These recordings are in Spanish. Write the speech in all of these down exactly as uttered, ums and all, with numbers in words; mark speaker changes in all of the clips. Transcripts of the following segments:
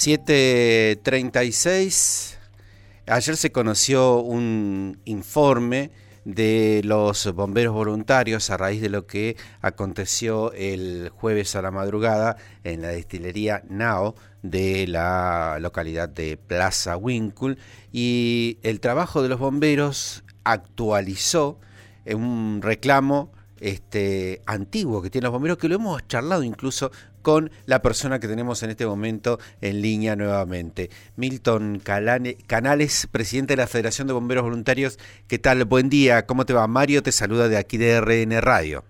Speaker 1: siete treinta y seis. Ayer se conoció un informe de los bomberos voluntarios a raíz de lo que aconteció el jueves a la madrugada en la destilería Nao de la localidad de Plaza Huíncul, y el trabajo de los bomberos actualizó un reclamo este, antiguo que tienen los bomberos, que lo hemos charlado incluso con la persona que tenemos en este momento en línea nuevamente, Milton Calane, Canales, presidente de la Federación de Bomberos Voluntarios. ¿Qué tal? Buen día, ¿cómo te va? Mario te saluda de aquí de R N Radio.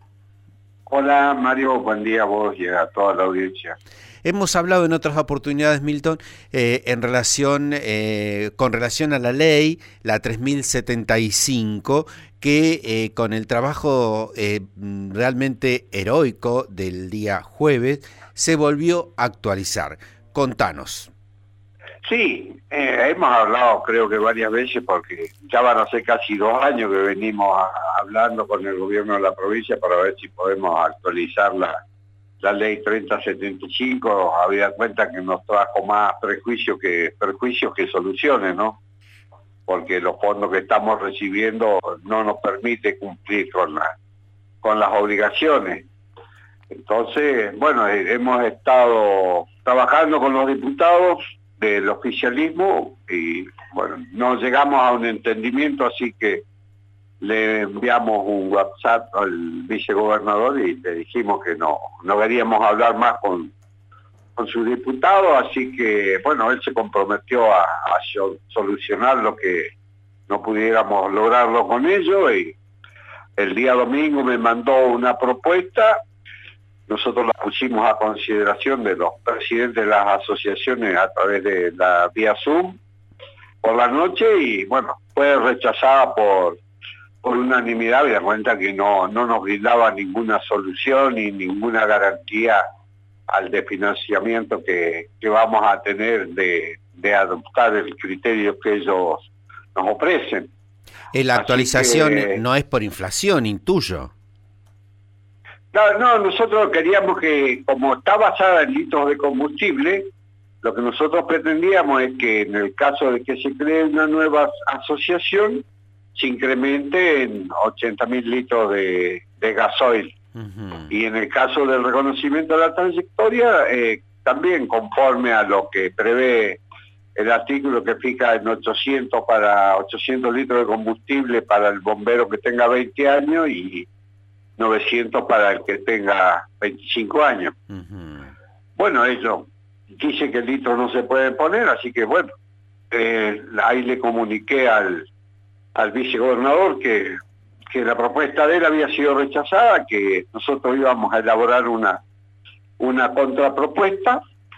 Speaker 2: Hola Mario, buen día a vos y a toda la audiencia.
Speaker 1: Hemos hablado en otras oportunidades, Milton, eh, en relación, eh, con relación a la ley, la tres mil setenta y cinco, que eh, con el trabajo eh, realmente heroico del día jueves se volvió a actualizar. Contanos.
Speaker 2: Sí, eh, hemos hablado creo que varias veces, porque ya van a ser casi dos años que venimos a, hablando con el gobierno de la provincia para ver si podemos actualizar la, la ley treinta setenta y cinco, habida cuenta que nos trajo más prejuicios que, perjuicios que soluciones, ¿no? Porque los fondos que estamos recibiendo no nos permite cumplir con, la, con las obligaciones. Entonces, bueno, hemos estado trabajando con los diputados del oficialismo y, bueno, no llegamos a un entendimiento, así que le enviamos un WhatsApp al vicegobernador y le dijimos que no, no queríamos hablar más con, con sus diputados, así que, bueno, él se comprometió a, a solucionar lo que no pudiéramos lograrlo con ellos, y el día domingo me mandó una propuesta. Nosotros la pusimos a consideración de los presidentes de las asociaciones a través de la vía Zoom por la noche, y bueno, fue rechazada por, por unanimidad, y da cuenta que no, no nos brindaba ninguna solución ni ninguna garantía al desfinanciamiento que, que vamos a tener de, de adoptar el criterio que ellos nos ofrecen.
Speaker 1: La actualización
Speaker 2: que,
Speaker 1: no es por inflación, intuyo.
Speaker 2: No, no, nosotros queríamos que, como está basada en litros de combustible, lo que nosotros pretendíamos es que en el caso de que se cree una nueva asociación, se incremente en ochenta mil litros de, de gasoil. Uh-huh. Y en el caso del reconocimiento de la trayectoria, eh, también conforme a lo que prevé el artículo que fija en ochocientos para ochocientos litros de combustible para el bombero que tenga veinte años y novecientos para el que tenga veinticinco años. Uh-huh. Bueno, eso dice que el litro no se puede poner, así que bueno, eh, ahí le comuniqué al, al vicegobernador que, que la propuesta de él había sido rechazada, que nosotros íbamos a elaborar una, una contrapropuesta,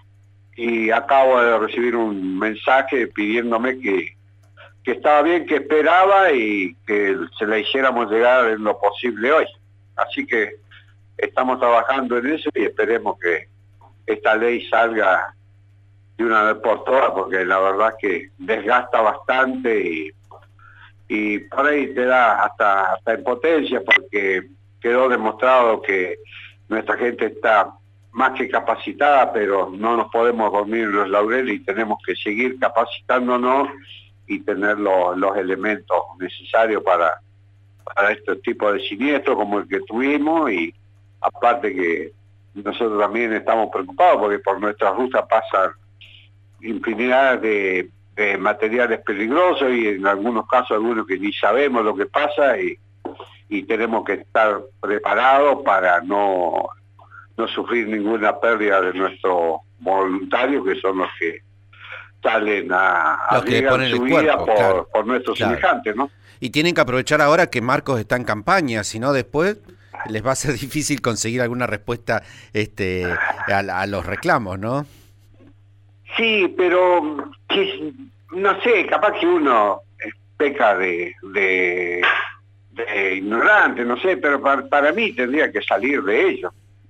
Speaker 2: y acabo de recibir un mensaje pidiéndome que, que estaba bien, que esperaba y que se la hiciéramos llegar en lo posible hoy. Así que estamos trabajando en eso y esperemos que esta ley salga de una vez por todas, porque la verdad que desgasta bastante y, y por ahí te da hasta, hasta impotencia, porque quedó demostrado que nuestra gente está más que capacitada, pero no nos podemos dormir en los laureles y tenemos que seguir capacitándonos y tener los, los elementos necesarios para para este tipo de siniestros como el que tuvimos. Y aparte que nosotros también estamos preocupados porque por nuestra ruta pasan infinidad de, de materiales peligrosos, y en algunos casos algunos que ni sabemos lo que pasa, y, y tenemos que estar preparados para no, no sufrir ninguna pérdida de nuestros voluntarios, que son los que salen a, a arriesgar su vida por, claro, por nuestros claro. semejantes, ¿no?
Speaker 1: Y tienen que aprovechar ahora que Marcos está en campaña, si no después les va a ser difícil conseguir alguna respuesta este, a, a los reclamos, ¿no?
Speaker 2: Sí, pero no sé, capaz que uno peca de, de, de ignorante, no sé, pero para, para mí tendría que salir de ello.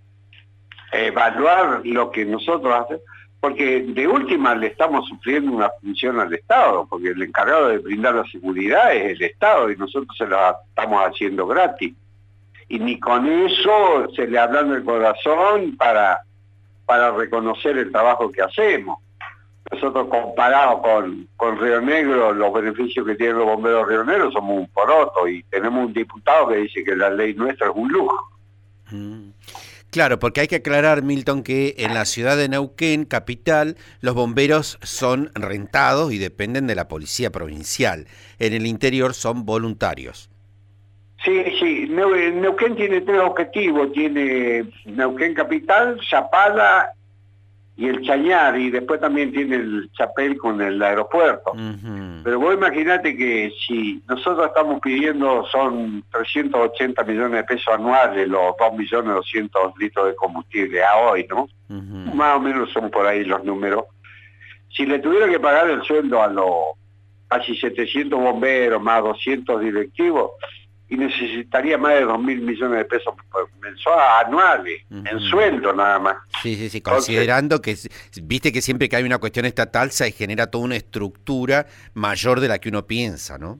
Speaker 2: Evaluar lo que nosotros hacemos, porque de última le estamos sufriendo una función al Estado, porque el encargado de brindar la seguridad es el Estado y nosotros se la estamos haciendo gratis. Y ni con eso se le ablanda el corazón para, para reconocer el trabajo que hacemos. nosotros comparados con, con Río Negro, los beneficios que tienen los bomberos de Río Negro somos un poroto, y tenemos un diputado que dice que la ley nuestra es un lujo.
Speaker 1: Mm. Claro, porque hay que aclarar, Milton, que en la ciudad de Neuquén, capital, los bomberos son rentados y dependen de la policía provincial. En el interior son voluntarios.
Speaker 2: Sí, sí, Neuquén tiene tres objetivos, tiene Neuquén capital, Zapala y el Chañar, y después también tiene el Chapel con el aeropuerto. Uh-huh. Pero vos imaginate que si nosotros estamos pidiendo, son trescientos ochenta millones de pesos anuales, los dos millones doscientos litros de combustible a hoy, ¿no? Uh-huh. Más o menos son por ahí los números. Si le tuviera que pagar el sueldo a los casi setecientos bomberos, más doscientos directivos, y necesitaría más de dos mil millones de pesos mensuales, anuales, uh-huh. en sueldo nada más.
Speaker 1: Sí, sí, sí, considerando Entonces, que, viste que siempre que hay una cuestión estatal se genera toda una estructura mayor de la que uno piensa, ¿no?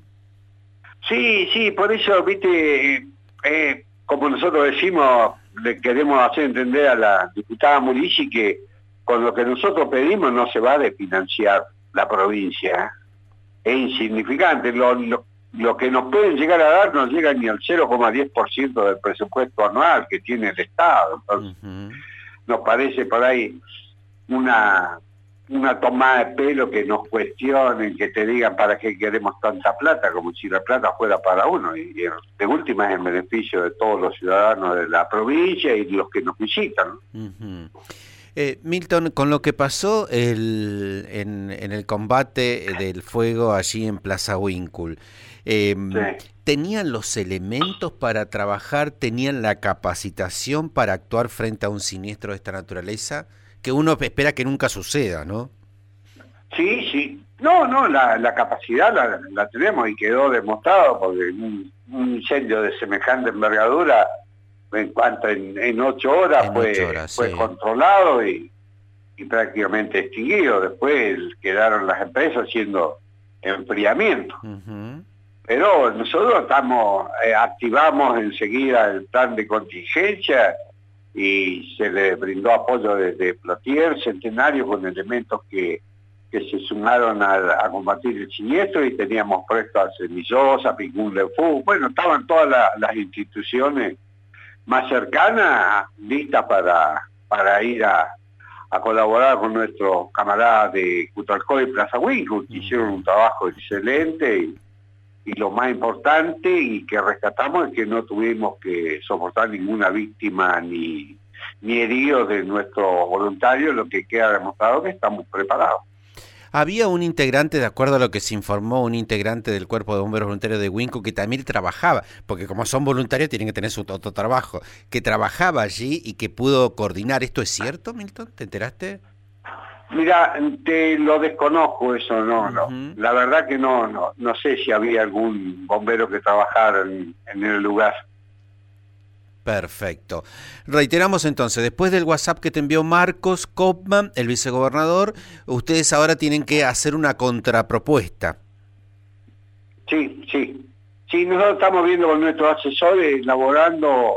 Speaker 2: Sí, sí, por eso, viste, eh, eh, como nosotros decimos, le queremos hacer entender a la diputada Murici que con lo que nosotros pedimos no se va a desfinanciar la provincia, es insignificante, lo, lo Lo que nos pueden llegar a dar no llega ni al cero coma diez por ciento del presupuesto anual que tiene el Estado. Entonces, uh-huh. nos parece por ahí una, una tomada de pelo que nos cuestionen, que te digan para qué queremos tanta plata, como si la plata fuera para uno. Y, y de última es en beneficio de todos los ciudadanos de la provincia y los que nos visitan.
Speaker 1: Uh-huh. Eh, Milton, con lo que pasó el, en, en el combate del fuego allí en Plaza Huíncul, eh, sí. ¿tenían los elementos para trabajar, tenían la capacitación para actuar frente a un siniestro de esta naturaleza? Que uno espera que nunca suceda, ¿no?
Speaker 2: Sí, sí. No, no, la, la capacidad la, la tenemos y quedó demostrado, porque un, un incendio de semejante envergadura, en cuanto en, en ocho horas en fue, ocho horas, fue sí. controlado y, y prácticamente extinguido. Después quedaron las empresas haciendo enfriamiento. Uh-huh. Pero nosotros estamos eh, activamos enseguida el plan de contingencia y se le brindó apoyo desde Plotier, Centenario, con elementos que, que se sumaron a, a combatir el siniestro, y teníamos presto a Semillosa, Picún Lefú. Bueno, estaban todas la, las instituciones más cercanas, listas para, para ir a, a colaborar con nuestros camaradas de Cutralcó y Plaza Huíncul, que hicieron un trabajo excelente, y, y lo más importante y que rescatamos es que no tuvimos que soportar ninguna víctima ni, ni heridos de nuestros voluntarios, lo que queda demostrado que estamos preparados.
Speaker 1: Había un integrante, de acuerdo a lo que se informó, un integrante del Cuerpo de Bomberos Voluntarios de Huíncul que también trabajaba, porque como son voluntarios tienen que tener su otro trabajo, que trabajaba allí y que pudo coordinar. ¿Esto es cierto, Milton? ¿Te enteraste?
Speaker 2: Mira, te lo desconozco eso, no, uh-huh. no. La verdad que no, no, no sé si había algún bombero que trabajara en, en el lugar.
Speaker 1: Perfecto. Reiteramos entonces, después del WhatsApp que te envió Marcos Kopman, el vicegobernador, ustedes ahora tienen que hacer una contrapropuesta.
Speaker 2: Sí, sí. Sí, nosotros estamos viendo con nuestros asesores, elaborando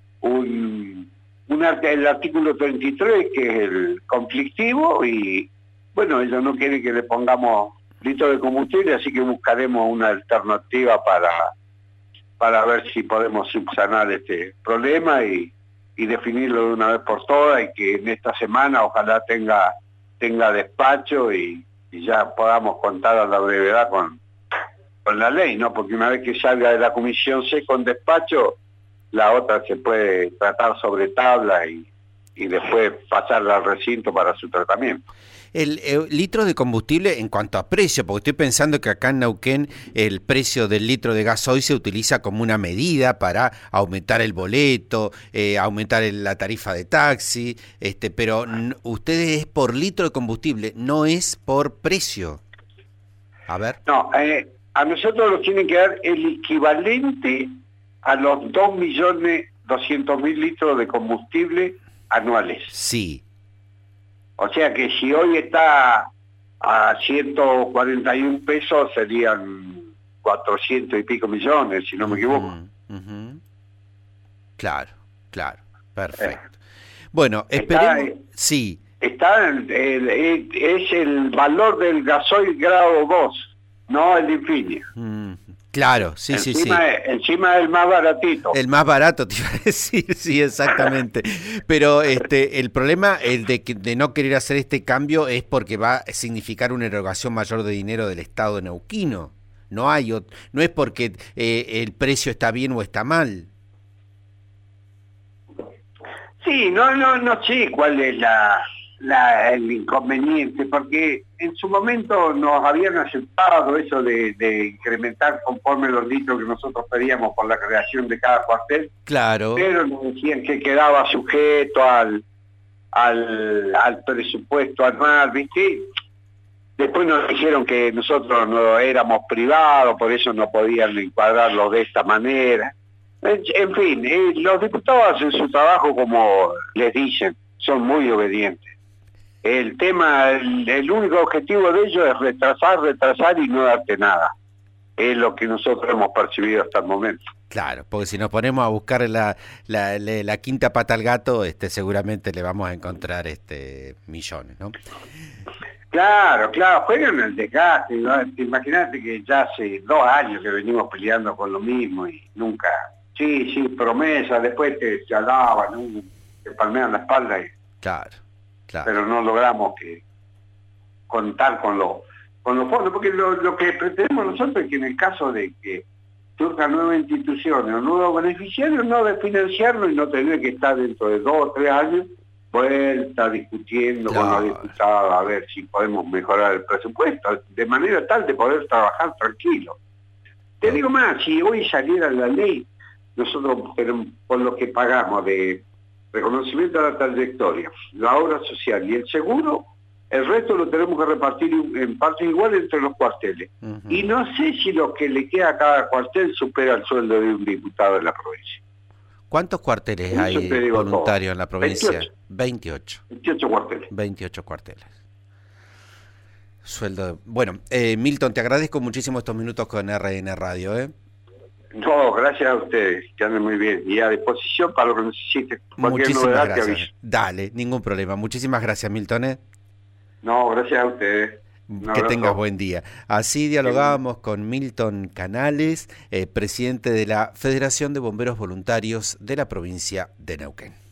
Speaker 2: un, un el artículo treinta y tres, que es el conflictivo, y bueno, ellos no quieren que le pongamos litros de combustible, así que buscaremos una alternativa para... para ver si podemos subsanar este problema y, y definirlo de una vez por todas, y que en esta semana ojalá tenga tenga despacho y, y ya podamos contar a la brevedad con, con la ley, ¿no? Porque una vez que salga de la Comisión C con despacho, la otra se puede tratar sobre tabla y, y después pasarla al recinto para su tratamiento.
Speaker 1: El, el litro de combustible en cuanto a precio, porque estoy pensando que acá en Neuquén el precio del litro de gasoil se utiliza como una medida para aumentar el boleto, eh, aumentar el, la tarifa de taxi, este, pero n- ustedes es por litro de combustible, no es por precio. A ver.
Speaker 2: No, eh, a nosotros nos tienen que dar el equivalente a los dos millones doscientos mil litros de combustible anuales.
Speaker 1: Sí.
Speaker 2: O sea que si hoy está a ciento cuarenta y un pesos, serían cuatrocientos y pico millones, si no me equivoco. Uh-huh, uh-huh.
Speaker 1: Claro, claro, perfecto. Eh, bueno, esperemos, eh, sí,
Speaker 2: está el, el, el, es el valor del gasoil grado dos, no el Infinia.
Speaker 1: Mm, claro, sí,
Speaker 2: encima,
Speaker 1: sí, sí.
Speaker 2: Encima el más baratito.
Speaker 1: El más barato, te iba a decir, sí, exactamente. Pero este, el problema el de, que, de no querer hacer este cambio es porque va a significar una erogación mayor de dinero del Estado neuquino. No hay, no es porque eh, el precio está bien o está mal.
Speaker 2: Sí, no, no, no sé cuál es la, la, el inconveniente, porque en su momento nos habían aceptado eso de, de incrementar conforme los litros que nosotros pedíamos por la creación de cada cuartel.
Speaker 1: Claro.
Speaker 2: Pero nos decían que quedaba sujeto al, al, al presupuesto anual, ¿viste? Después nos dijeron que nosotros no éramos privados, por eso no podían encuadrarlo de esta manera. En, en fin, eh, los diputados hacen su trabajo como les dicen, son muy obedientes. El tema, el, el único objetivo de ellos es retrasar, retrasar y no darte nada. Es lo que nosotros hemos percibido hasta el momento.
Speaker 1: Claro, porque si nos ponemos a buscar la, la, la, la quinta pata al gato, este, seguramente le vamos a encontrar este, millones, ¿no?
Speaker 2: Claro, claro, juegan el desgaste, ¿no? Imagínate que ya hace dos años que venimos peleando con lo mismo y nunca, sí, sí, promesa, después te, te alaban, ¿no? Te palmean la espalda, y,
Speaker 1: claro, claro.
Speaker 2: Pero no logramos que contar con, lo, con los fondos, porque lo, lo que pretendemos nosotros es que en el caso de que surjan nuevas instituciones o nuevos beneficiarios, no de financiarlo y no tener que estar dentro de dos o tres años vuelta discutiendo
Speaker 1: claro.
Speaker 2: con los diputados a ver si podemos mejorar el presupuesto, de manera tal de poder trabajar tranquilo. Te digo más, si hoy saliera la ley, nosotros por lo que pagamos de reconocimiento a la trayectoria, la obra social y el seguro, el resto lo tenemos que repartir en partes iguales entre los cuarteles. Uh-huh. Y no sé si lo que le queda a cada cuartel supera el sueldo de un diputado de la provincia.
Speaker 1: ¿Cuántos cuarteles Eso hay voluntarios todo. En la provincia?
Speaker 2: veintiocho.
Speaker 1: veintiocho.
Speaker 2: veintiocho cuarteles.
Speaker 1: veintiocho cuarteles. Sueldo. De... Bueno, eh, Milton, te agradezco muchísimo estos minutos con R N Radio, ¿eh?
Speaker 2: No, gracias a ustedes, que anden muy bien. Y a disposición para lo que necesite. Cualquier
Speaker 1: Muchísimas
Speaker 2: novedad
Speaker 1: gracias.
Speaker 2: te aviso.
Speaker 1: Dale, ningún problema. Muchísimas gracias, Milton, ¿eh?
Speaker 2: No, gracias a ustedes.
Speaker 1: Que tengas buen día. Así dialogábamos con Milton Canales, eh, presidente de la Federación de Bomberos Voluntarios de la provincia de Neuquén.